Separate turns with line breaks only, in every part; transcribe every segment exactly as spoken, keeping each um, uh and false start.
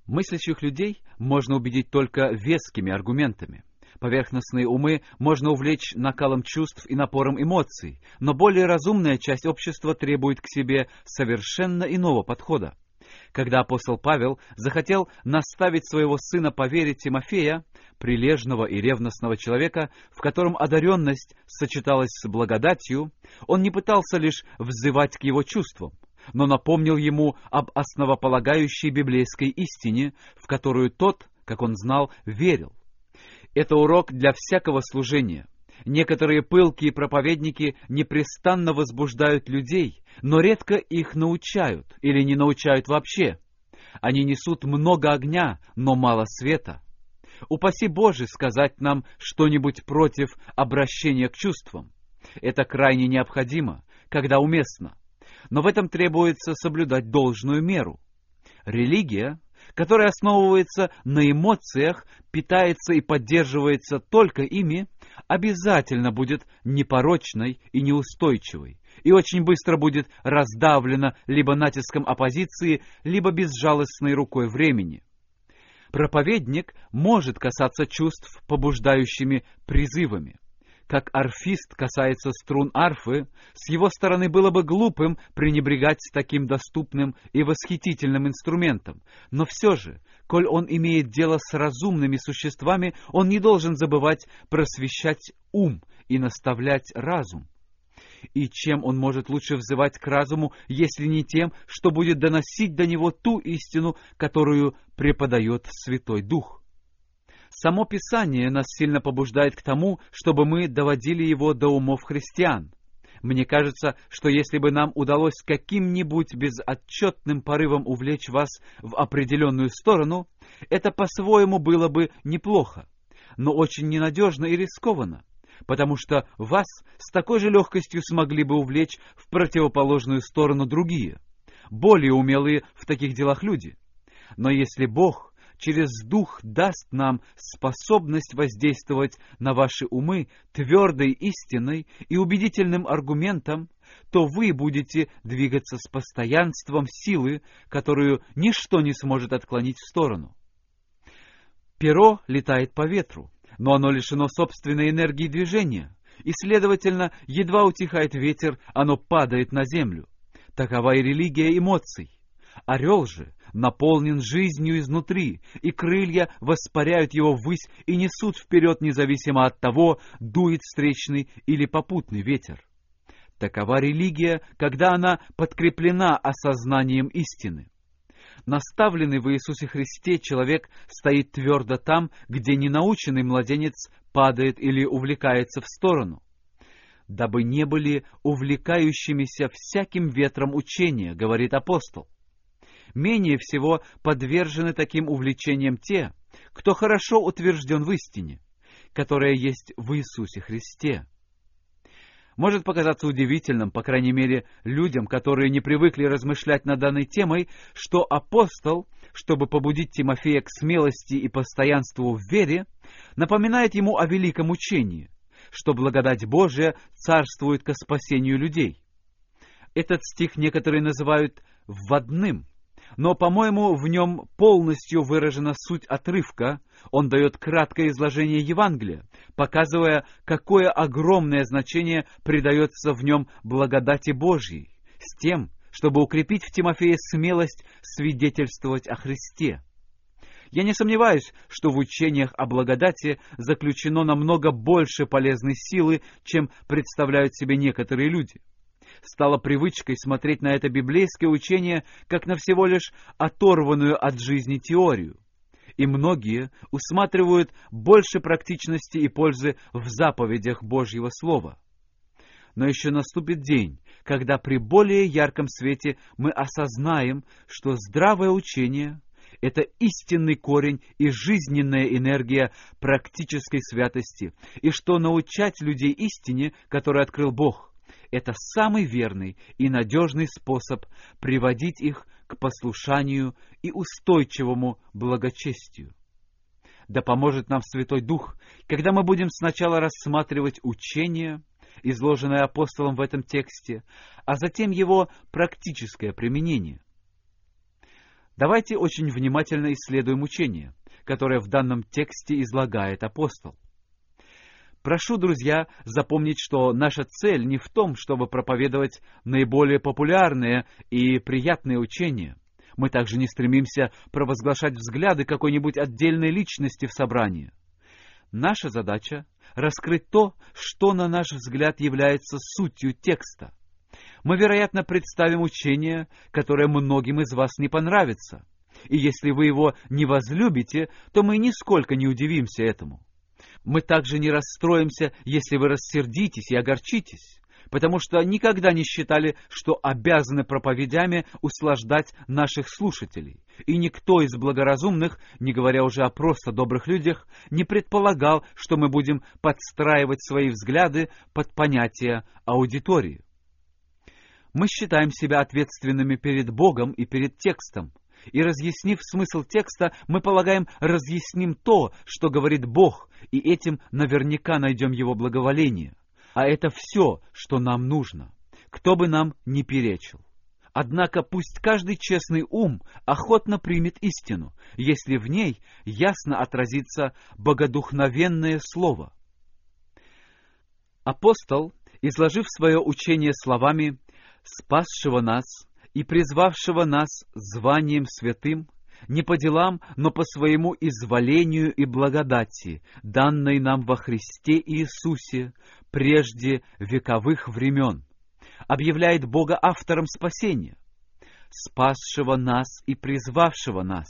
Мыслящих людей можно убедить только вескими аргументами. Поверхностные умы можно увлечь накалом чувств и напором эмоций, но более разумная часть общества требует к себе совершенно иного подхода. Когда апостол Павел захотел наставить своего сына по вере Тимофея, прилежного и ревностного человека, в котором одаренность сочеталась с благодатью, он не пытался лишь взывать к его чувствам, но напомнил ему об основополагающей библейской истине, в которую тот, как он знал, верил. Это урок для всякого служения. Некоторые пылкие проповедники непрестанно возбуждают людей, но редко их научают или не научают вообще. Они несут много огня, но мало света. Упаси Боже сказать нам что-нибудь против обращения к чувствам. Это крайне необходимо, когда уместно. Но в этом требуется соблюдать должную меру. Религия, которая основывается на эмоциях, питается и поддерживается только ими, обязательно будет непорочной и неустойчивой, и очень быстро будет раздавлена либо натиском оппозиции, либо безжалостной рукой времени. Проповедник может касаться чувств побуждающими призывами. Как арфист касается струн арфы, с его стороны было бы глупым пренебрегать таким доступным и восхитительным инструментом. Но все же, коль он имеет дело с разумными существами, он не должен забывать просвещать ум и наставлять разум. И чем он может лучше взывать к разуму, если не тем, что будет доносить до него ту истину, которую преподает Святой Дух? Само Писание нас сильно побуждает к тому, чтобы мы доводили его до умов христиан. Мне кажется, что если бы нам удалось каким-нибудь безотчетным порывом увлечь вас в определенную сторону, это по-своему было бы неплохо, но очень ненадежно и рискованно, потому что вас с такой же легкостью смогли бы увлечь в противоположную сторону другие, более умелые в таких делах люди. Но если Бог через Дух даст нам способность воздействовать на ваши умы твердой истиной и убедительным аргументом, то вы будете двигаться с постоянством силы, которую ничто не сможет отклонить в сторону. Перо летает по ветру, но оно лишено собственной энергии движения, и, следовательно, едва утихает ветер, оно падает на землю. Такова и религия эмоций. Орел же наполнен жизнью изнутри, и крылья воспаряют его ввысь и несут вперед, независимо от того, дует встречный или попутный ветер. Такова религия, когда она подкреплена осознанием истины. Наставленный в Иисусе Христе человек стоит твердо там, где ненаученный младенец падает или увлекается в сторону. «Дабы не были увлекающимися всяким ветром учения», — говорит апостол. Менее всего подвержены таким увлечениям те, кто хорошо утвержден в истине, которая есть в Иисусе Христе. Может показаться удивительным, по крайней мере, людям, которые не привыкли размышлять над данной темой, что апостол, чтобы побудить Тимофея к смелости и постоянству в вере, напоминает ему о великом учении, что благодать Божия царствует ко спасению людей. Этот стих некоторые называют «вводным», но, по-моему, в нем полностью выражена суть отрывка. Он дает краткое изложение Евангелия, показывая, какое огромное значение придается в нем благодати Божьей, с тем, чтобы укрепить в Тимофее смелость свидетельствовать о Христе. Я не сомневаюсь, что в учениях о благодати заключено намного больше полезной силы, чем представляют себе некоторые люди. Стало привычкой смотреть на это библейское учение как на всего лишь оторванную от жизни теорию. И многие усматривают больше практичности и пользы в заповедях Божьего Слова. Но еще наступит день, когда при более ярком свете мы осознаем, что здравое учение — это истинный корень и жизненная энергия практической святости, и что научать людей истине, которую открыл Бог, это самый верный и надежный способ приводить их к послушанию и устойчивому благочестию. Да поможет нам Святой Дух, когда мы будем сначала рассматривать учение, изложенное апостолом в этом тексте, а затем его практическое применение. Давайте очень внимательно исследуем учение, которое в данном тексте излагает апостол. Прошу, друзья, запомнить, что наша цель не в том, чтобы проповедовать наиболее популярные и приятные учения. Мы также не стремимся провозглашать взгляды какой-нибудь отдельной личности в собрании. Наша задача — раскрыть то, что, на наш взгляд, является сутью текста. Мы, вероятно, представим учение, которое многим из вас не понравится. И если вы его не возлюбите, то мы нисколько не удивимся этому. Мы также не расстроимся, если вы рассердитесь и огорчитесь, потому что никогда не считали, что обязаны проповедями услаждать наших слушателей. И никто из благоразумных, не говоря уже о просто добрых людях, не предполагал, что мы будем подстраивать свои взгляды под понятия аудитории. Мы считаем себя ответственными перед Богом и перед текстом. И, разъяснив смысл текста, мы полагаем, разъясним то, что говорит Бог, и этим наверняка найдем Его благоволение. А это все, что нам нужно, кто бы нам ни перечил. Однако пусть каждый честный ум охотно примет истину, если в ней ясно отразится богодухновенное слово. Апостол, изложив свое учение словами «спасшего нас и призвавшего нас званием святым, не по делам, но по своему изволению и благодати, данной нам во Христе Иисусе прежде вековых времен», объявляет Бога автором спасения, спасшего нас и призвавшего нас.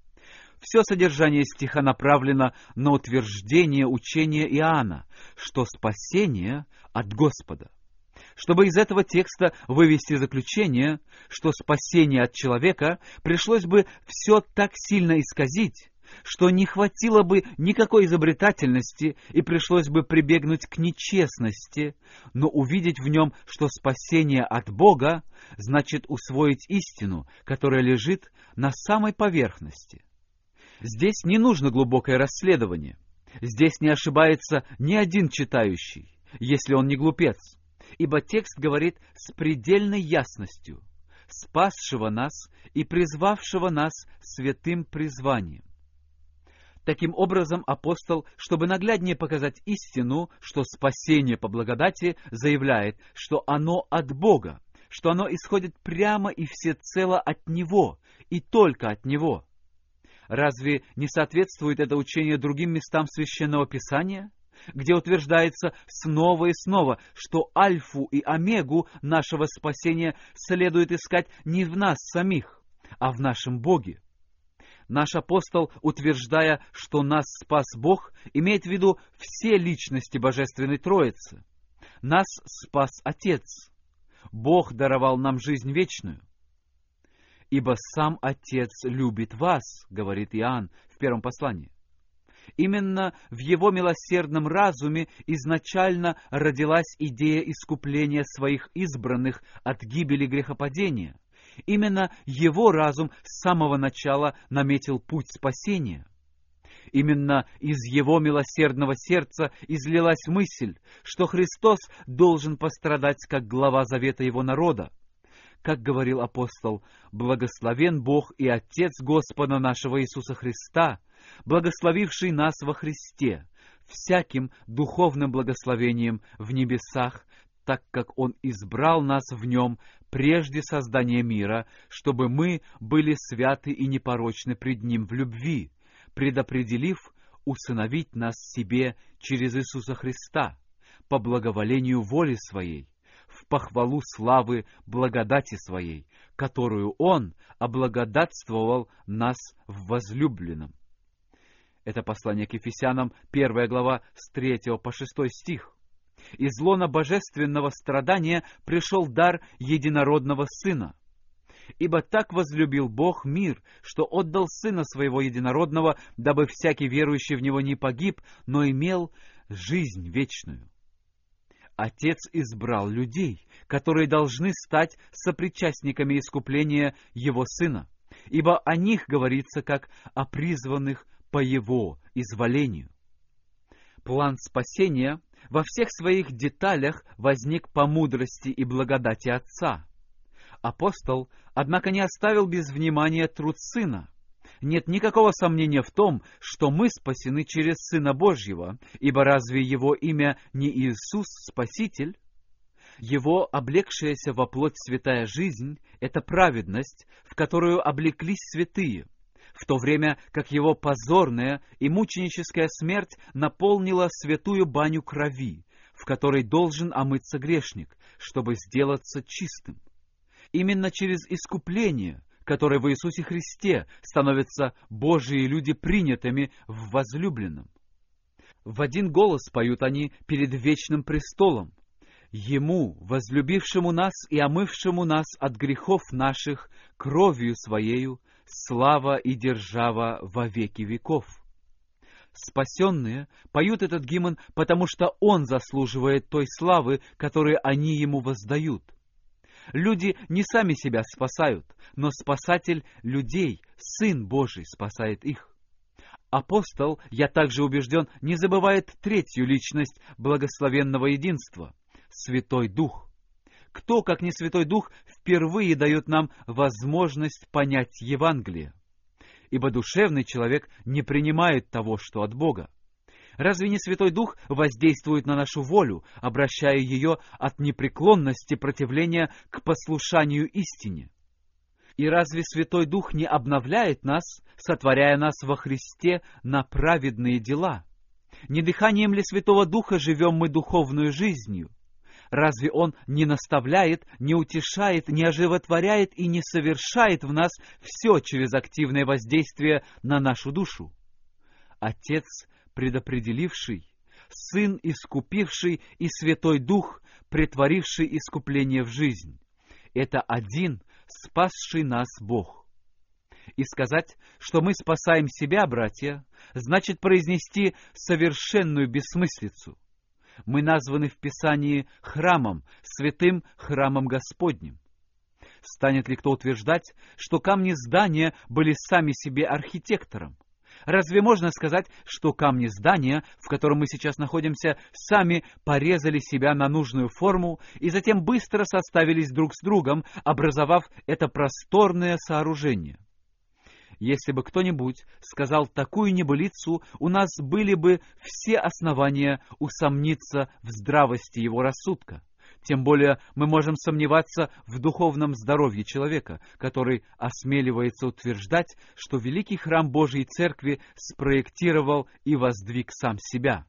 Все содержание стиха направлено на утверждение учения Иоанна, что спасение от Господа. Чтобы из этого текста вывести заключение, что спасение от человека пришлось бы все так сильно исказить, что не хватило бы никакой изобретательности и пришлось бы прибегнуть к нечестности, но увидеть в нем, что спасение от Бога, значит усвоить истину, которая лежит на самой поверхности. Здесь не нужно глубокое расследование. Здесь не ошибается ни один читающий, если он не глупец. Ибо текст говорит с предельной ясностью: «спасшего нас и призвавшего нас святым призванием». Таким образом, апостол, чтобы нагляднее показать истину, что спасение по благодати, заявляет, что оно от Бога, что оно исходит прямо и всецело от Него, и только от Него. Разве не соответствует это учение другим местам Священного Писания, где утверждается снова и снова, что альфу и омегу нашего спасения следует искать не в нас самих, а в нашем Боге? Наш апостол, утверждая, что нас спас Бог, имеет в виду все личности Божественной Троицы. Нас спас Отец. Бог даровал нам жизнь вечную. «Ибо сам Отец любит вас», — говорит Иоанн в первом послании. Именно в Его милосердном разуме изначально родилась идея искупления своих избранных от гибели грехопадения. Именно Его разум с самого начала наметил путь спасения. Именно из Его милосердного сердца излилась мысль, что Христос должен пострадать как глава завета Его народа. Как говорил апостол: «Благословен Бог и Отец Господа нашего Иисуса Христа, благословивший нас во Христе, всяким духовным благословением в небесах, так как Он избрал нас в Нем прежде создания мира, чтобы мы были святы и непорочны пред Ним в любви, предопределив усыновить нас себе через Иисуса Христа, по благоволению воли Своей, в похвалу славы благодати Своей, которую Он облагодатствовал нас в возлюбленном». Это послание к Ефесянам, первая глава, с третьего по шестой стих. «Из лона божественного страдания пришел дар единородного Сына. Ибо так возлюбил Бог мир, что отдал Сына Своего единородного, дабы всякий верующий в Него не погиб, но имел жизнь вечную». Отец избрал людей, которые должны стать сопричастниками искупления Его Сына, ибо о них говорится как о призванных по Его изволению. План спасения во всех своих деталях возник по мудрости и благодати Отца. Апостол, однако, не оставил без внимания труд Сына. Нет никакого сомнения в том, что мы спасены через Сына Божьего, ибо разве Его имя не Иисус Спаситель? Его облегшаяся во плоть святая жизнь — это праведность, в которую облеклись святые, в то время как Его позорная и мученическая смерть наполнила святую баню крови, в которой должен омыться грешник, чтобы сделаться чистым. Именно через искупление, которое в Иисусе Христе, становятся Божьи люди принятыми в возлюбленном. В один голос поют они перед вечным престолом: Ему, возлюбившему нас и омывшему нас от грехов наших кровью Своею, слава и держава во веки веков. Спасенные поют этот гимн, потому что Он заслуживает той славы, которую они Ему воздают. Люди не сами себя спасают, но Спасатель людей, Сын Божий, спасает их. Апостол, я также убежден, не забывает третью личность благословенного единства — Святой Дух. Кто, как не Святой Дух, впервые дает нам возможность понять Евангелие? Ибо душевный человек не принимает того, что от Бога. Разве не Святой Дух воздействует на нашу волю, обращая ее от непреклонности противления к послушанию истине? И разве Святой Дух не обновляет нас, сотворяя нас во Христе на праведные дела? Не дыханием ли Святого Духа живем мы духовную жизнью? Разве Он не наставляет, не утешает, не оживотворяет и не совершает в нас все через активное воздействие на нашу душу? Отец, предопределивший, Сын, искупивший, и Святой Дух, претворивший искупление в жизнь — это один, спасший нас Бог. И сказать, что мы спасаем себя, братья, значит произнести совершенную бессмыслицу. Мы названы в Писании храмом, святым храмом Господним. Станет ли кто утверждать, что камни здания были сами себе архитектором? Разве можно сказать, что камни здания, в котором мы сейчас находимся, сами порезали себя на нужную форму и затем быстро составились друг с другом, образовав это просторное сооружение? Если бы кто-нибудь сказал такую небылицу, у нас были бы все основания усомниться в здравости его рассудка. Тем более мы можем сомневаться в духовном здоровье человека, который осмеливается утверждать, что великий храм Божьей Церкви спроектировал и воздвиг сам себя.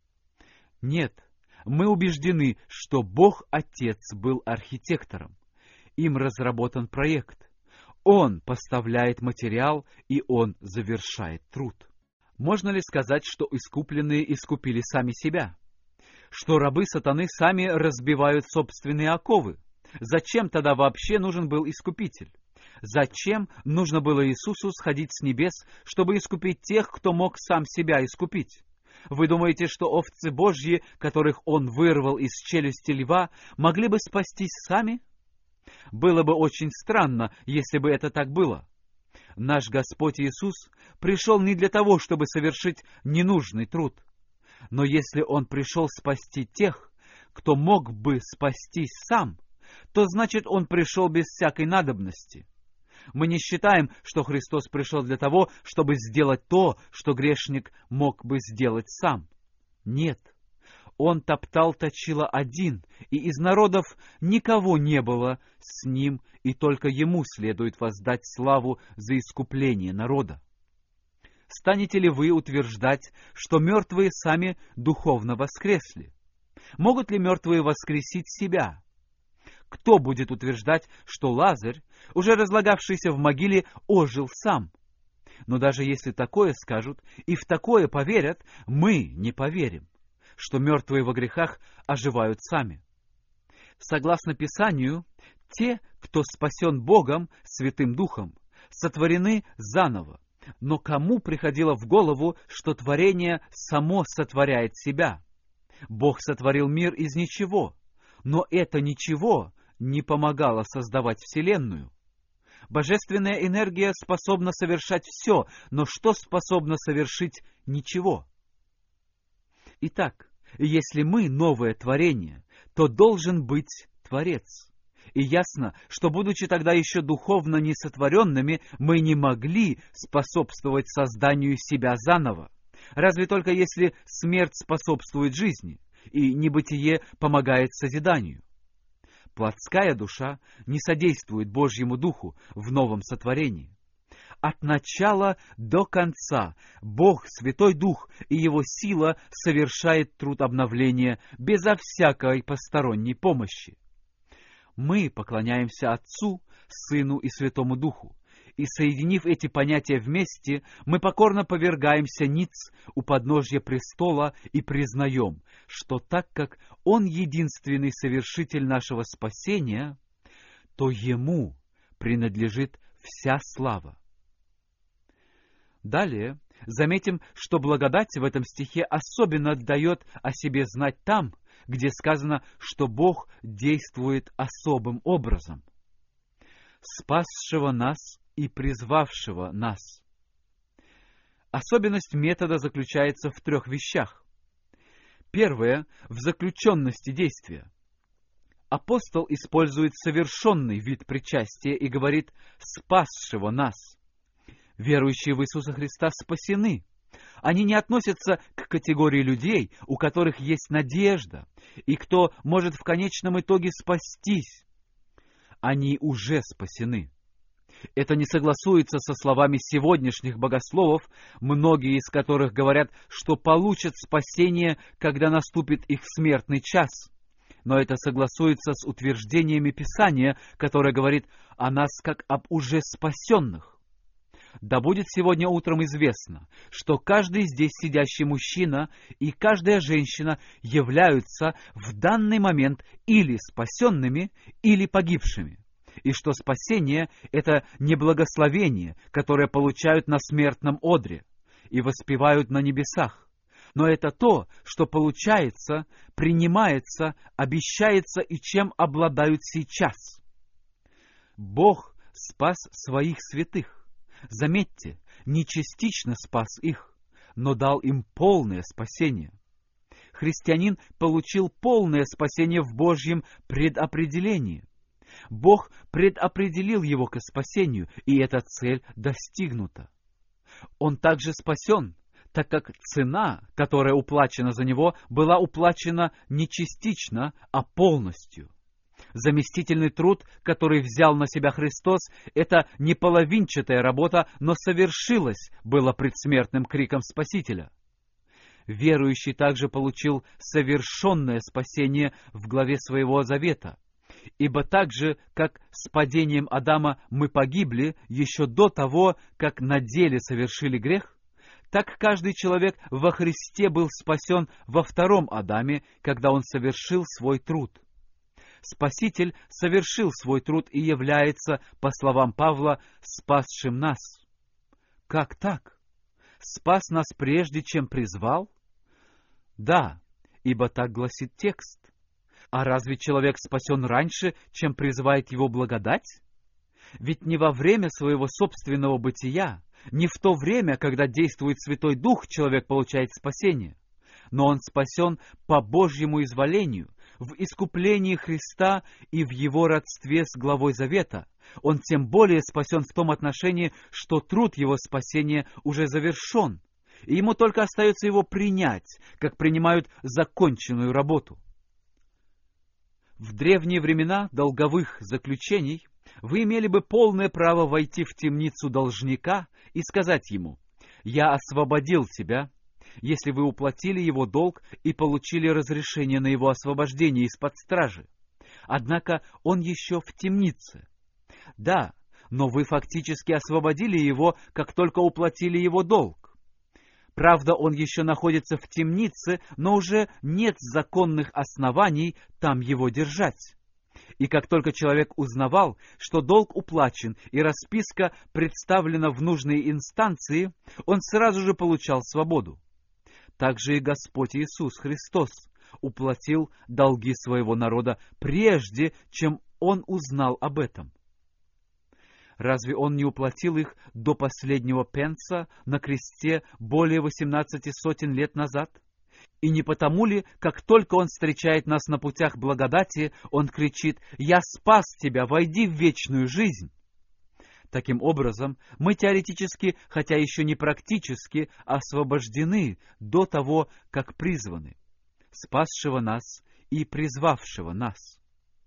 Нет, мы убеждены, что Бог Отец был архитектором. Им разработан проект. Он поставляет материал, и Он завершает труд. Можно ли сказать, что искупленные искупили сами себя? Что рабы сатаны сами разбивают собственные оковы? Зачем тогда вообще нужен был Искупитель? Зачем нужно было Иисусу сходить с небес, чтобы искупить тех, кто мог сам себя искупить? Вы думаете, что овцы Божьи, которых Он вырвал из челюсти льва, могли бы спастись сами? Было бы очень странно, если бы это так было. Наш Господь Иисус пришел не для того, чтобы совершить ненужный труд. Но если Он пришел спасти тех, кто мог бы спастись сам, то значит Он пришел без всякой надобности. Мы не считаем, что Христос пришел для того, чтобы сделать то, что грешник мог бы сделать сам. Нет. Он топтал точило один, и из народов никого не было с Ним, и только Ему следует воздать славу за искупление народа. Станете ли вы утверждать, что мертвые сами духовно воскресли? Могут ли мертвые воскресить себя? Кто будет утверждать, что Лазарь, уже разлагавшийся в могиле, ожил сам? Но даже если такое скажут и в такое поверят, мы не поверим, что мертвые во грехах оживают сами. Согласно Писанию, те, кто спасен Богом, Святым Духом, сотворены заново. Но кому приходило в голову, что творение само сотворяет себя? Бог сотворил мир из ничего, но это ничего не помогало создавать Вселенную. Божественная энергия способна совершать все, но что способно совершить ничего? Итак, если мы новое творение, то должен быть Творец. И ясно, что, будучи тогда еще духовно несотворенными, мы не могли способствовать созданию себя заново. Разве только если смерть способствует жизни, и небытие помогает созиданию. Плотская душа не содействует Божьему Духу в новом сотворении. От начала до конца Бог, Святой Дух и Его сила совершает труд обновления безо всякой посторонней помощи. Мы поклоняемся Отцу, Сыну и Святому Духу, и, соединив эти понятия вместе, мы покорно повергаемся ниц у подножья престола и признаем, что так как Он единственный совершитель нашего спасения, то Ему принадлежит вся слава. Далее заметим, что благодать в этом стихе особенно дает о себе знать там, где сказано, что Бог действует особым образом. «Спасшего нас и призвавшего нас». Особенность метода заключается в трех вещах. Первое – в заключенности действия. Апостол использует совершенный вид причастия и говорит «спасшего нас». Верующие в Иисуса Христа спасены. Они не относятся к категории людей, у которых есть надежда, и кто может в конечном итоге спастись. Они уже спасены. Это не согласуется со словами сегодняшних богословов, многие из которых говорят, что получат спасение, когда наступит их смертный час. Но это согласуется с утверждениями Писания, которое говорит о нас как об уже спасенных. Да будет сегодня утром известно, что каждый здесь сидящий мужчина и каждая женщина являются в данный момент или спасенными, или погибшими, и что спасение — это не благословение, которое получают на смертном одре и воспевают на небесах, но это то, что получается, принимается, обещается и чем обладают сейчас. Бог спас своих святых. Заметьте, не частично спас их, но дал им полное спасение. Христианин получил полное спасение в Божьем предопределении. Бог предопределил его к спасению, и эта цель достигнута. Он также спасен, так как цена, которая уплачена за него, была уплачена не частично, а полностью. Заместительный труд, который взял на себя Христос, это не половинчатая работа, но совершилась, было предсмертным криком Спасителя. Верующий также получил совершенное спасение в главе своего завета. Ибо так же, как с падением Адама мы погибли еще до того, как на деле совершили грех, так каждый человек во Христе был спасен во втором Адаме, когда он совершил свой труд. Спаситель совершил свой труд и является, по словам Павла, спасшим нас. Как так? Спас нас прежде, чем призвал? Да, ибо так гласит текст. А разве человек спасен раньше, чем призывает его благодать? Ведь не во время своего собственного бытия, не в то время, когда действует Святой Дух, человек получает спасение, но он спасен по Божьему изволению, в искуплении Христа и в Его родстве с главой Завета. Он тем более спасен в том отношении, что труд Его спасения уже завершен, и Ему только остается его принять, как принимают законченную работу. В древние времена долговых заключений вы имели бы полное право войти в темницу должника и сказать ему: «Я освободил тебя», если вы уплатили его долг и получили разрешение на его освобождение из-под стражи. Однако он еще в темнице. Да, но вы фактически освободили его, как только уплатили его долг. Правда, он еще находится в темнице, но уже нет законных оснований там его держать. И как только человек узнавал, что долг уплачен и расписка представлена в нужной инстанции, он сразу же получал свободу. Также и Господь Иисус Христос уплатил долги своего народа прежде, чем Он узнал об этом. Разве Он не уплатил их до последнего пенса на кресте более восемнадцати сотен лет назад? И не потому ли, как только Он встречает нас на путях благодати, Он кричит: «Я спас тебя, войди в вечную жизнь». Таким образом, мы теоретически, хотя еще не практически, освобождены до того, как призваны, спасшего нас и призвавшего нас.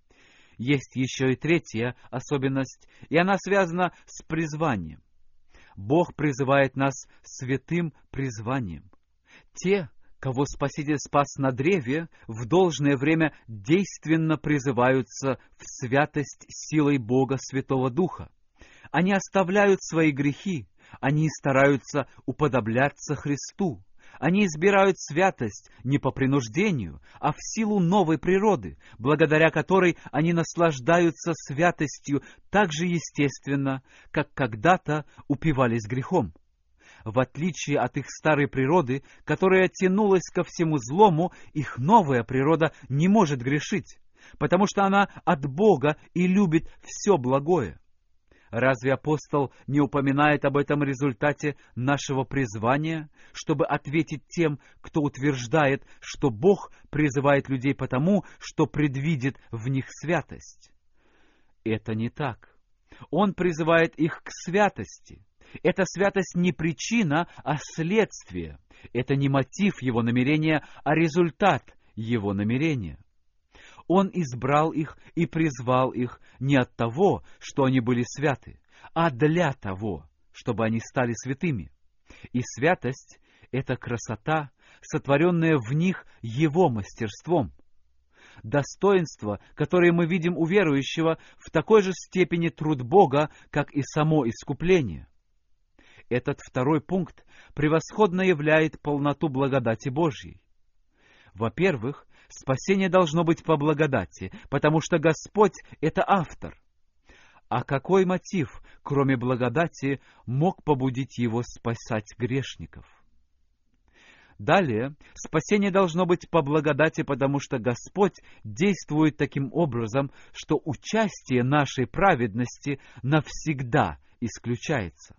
Есть еще и третья особенность, и она связана с призванием. Бог призывает нас святым призванием. Те, кого Спаситель спас на древе, в должное время действенно призываются в святость силой Бога Святого Духа. Они оставляют свои грехи, они стараются уподобляться Христу. Они избирают святость не по принуждению, а в силу новой природы, благодаря которой они наслаждаются святостью так же естественно, как когда-то упивались грехом. В отличие от их старой природы, которая тянулась ко всему злому, их новая природа не может грешить, потому что она от Бога и любит все благое. Разве апостол не упоминает об этом результате нашего призвания, чтобы ответить тем, кто утверждает, что Бог призывает людей потому, что предвидит в них святость? Это не так. Он призывает их к святости. Эта святость не причина, а следствие. Это не мотив его намерения, а результат его намерения. Он избрал их и призвал их не от того, что они были святы, а для того, чтобы они стали святыми. И святость — это красота, сотворенная в них Его мастерством. Достоинство, которое мы видим у верующего, в такой же степени труд Бога, как и само искупление. Этот второй пункт превосходно являет полноту благодати Божьей. Во-первых, спасение должно быть по благодати, потому что Господь — это автор. А какой мотив, кроме благодати, мог побудить его спасать грешников? Далее, спасение должно быть по благодати, потому что Господь действует таким образом, что участие нашей праведности навсегда исключается.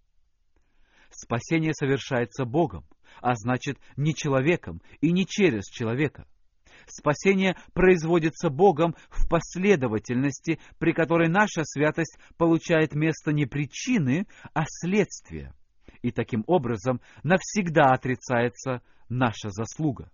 Спасение совершается Богом, а значит, не человеком и не через человека. Спасение производится Богом в последовательности, при которой наша святость получает место не причины, а следствия. И таким образом навсегда отрицается наша заслуга.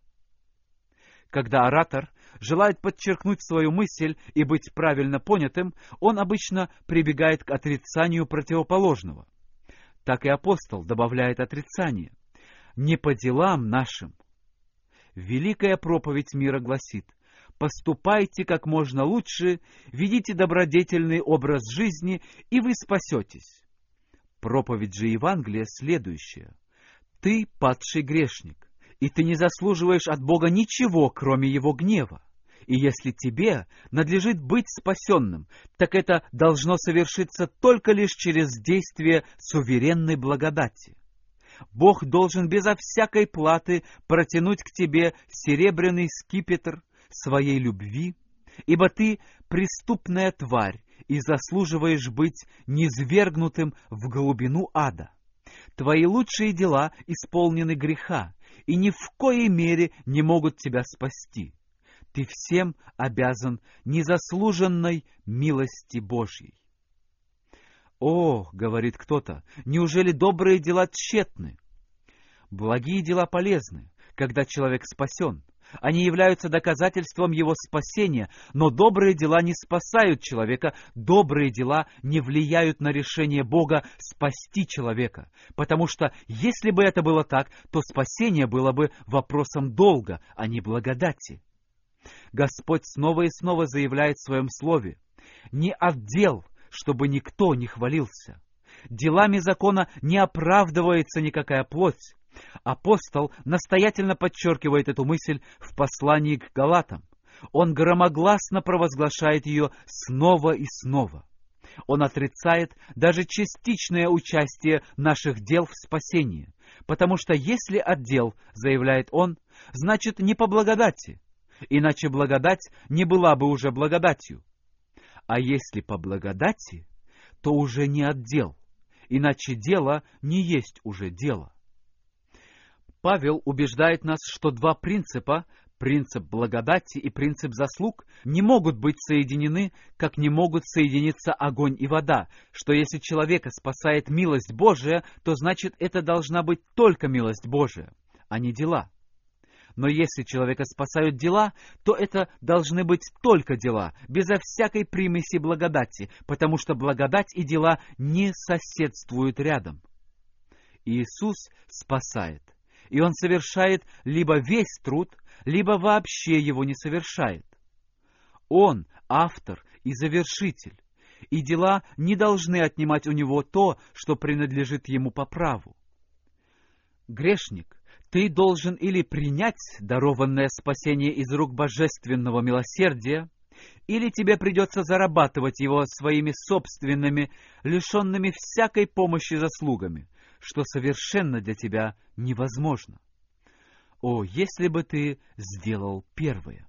Когда оратор желает подчеркнуть свою мысль и быть правильно понятым, он обычно прибегает к отрицанию противоположного. Так и апостол добавляет отрицание. «Не по делам нашим». Великая проповедь мира гласит: «Поступайте как можно лучше, ведите добродетельный образ жизни, и вы спасетесь». Проповедь же Евангелия следующая: «Ты падший грешник, и ты не заслуживаешь от Бога ничего, кроме Его гнева. И если тебе надлежит быть спасенным, так это должно совершиться только лишь через действие суверенной благодати. Бог должен безо всякой платы протянуть к тебе серебряный скипетр своей любви, ибо ты преступная тварь и заслуживаешь быть низвергнутым в глубину ада. Твои лучшие дела исполнены греха, и ни в коей мере не могут тебя спасти. Ты всем обязан незаслуженной милости Божьей». «О, — говорит кто-то, — неужели добрые дела тщетны?» Благие дела полезны, когда человек спасен. Они являются доказательством его спасения, но добрые дела не спасают человека, добрые дела не влияют на решение Бога спасти человека, потому что, если бы это было так, то спасение было бы вопросом долга, а не благодати. Господь снова и снова заявляет в Своем Слове: «Не от дел, чтобы никто не хвалился. Делами закона не оправдывается никакая плоть». Апостол настоятельно подчеркивает эту мысль в послании к Галатам. Он громогласно провозглашает ее снова и снова. Он отрицает даже частичное участие наших дел в спасении, потому что если от дел, заявляет он, значит не по благодати, иначе благодать не была бы уже благодатью. А если по благодати, то уже не от дел, иначе дело не есть уже дело. Павел убеждает нас, что два принципа, принцип благодати и принцип заслуг, не могут быть соединены, как не могут соединиться огонь и вода, что если человека спасает милость Божия, то значит это должна быть только милость Божия, а не дела. Но если человека спасают дела, то это должны быть только дела, безо всякой примеси благодати, потому что благодать и дела не соседствуют рядом. Иисус спасает, и Он совершает либо весь труд, либо вообще его не совершает. Он автор и завершитель, и дела не должны отнимать у Него то, что принадлежит Ему по праву. Грешник, ты должен или принять дарованное спасение из рук божественного милосердия, или тебе придется зарабатывать его своими собственными, лишенными всякой помощи заслугами, что совершенно для тебя невозможно. О, если бы ты сделал первое!